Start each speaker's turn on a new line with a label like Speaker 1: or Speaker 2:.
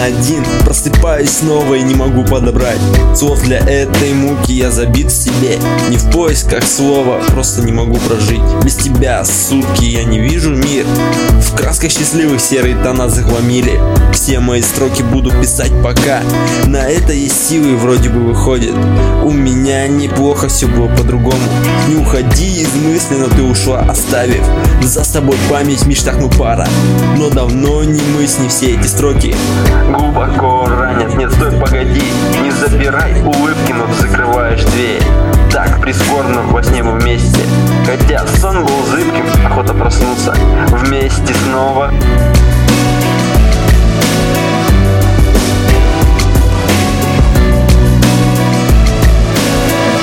Speaker 1: один. Просыпаюсь снова и не могу подобрать слов для этой муки, я забит в себе. Не в поисках слова, просто не могу прожить без тебя сутки, я не вижу мир. В красках счастливых серые тона захламили. Все мои строки буду писать пока на это есть силы, вроде бы выходит. У меня неплохо, все было по-другому. Не уходи из мысли, но ты ушла, оставив за собой память, в мечтах мы пара. Но давно не мы с ней, все эти строки глубоко ранят. Нет, стой, погоди, не забирай улыбки, но ты закрываешь дверь. Так прискорбно во сне мы вместе, хотя сон был зыбким, охота проснуться вместе снова.